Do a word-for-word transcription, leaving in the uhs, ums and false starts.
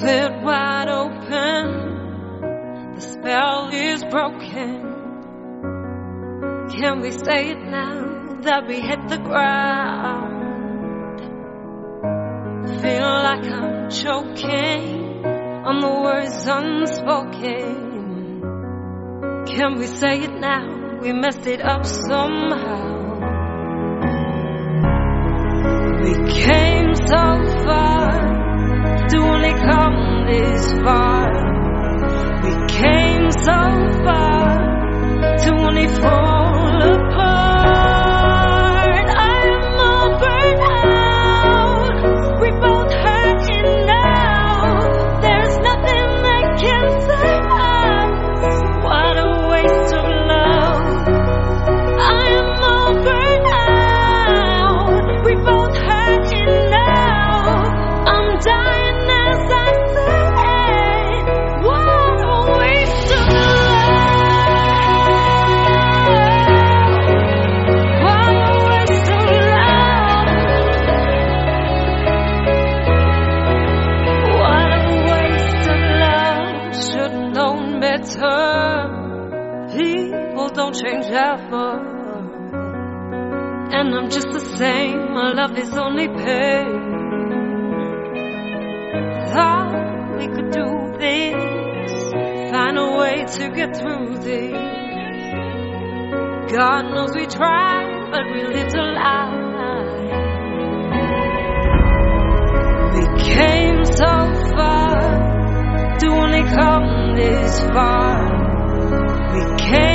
split wide open, the spell is broken. Can we say it now that we hit the ground? Feel like I'm choking on the words unspoken. Can we say it now? We messed it up somehow. We came so far to only come this far. We came so far to only fall apart. I'm all burnt out. We both hurting now. There's nothing that can save us. What a waste of love. I am all burnt out. We both hurting now. I'm dying as I say. What a waste of love. What a waste of love. What a waste of love. Should've known better. People don't change ever, and I'm just the same. My love is only pain. Thought we could do this, find a way to get through this. God knows we tried, but we lived a lie. We came so far to only come this far. We came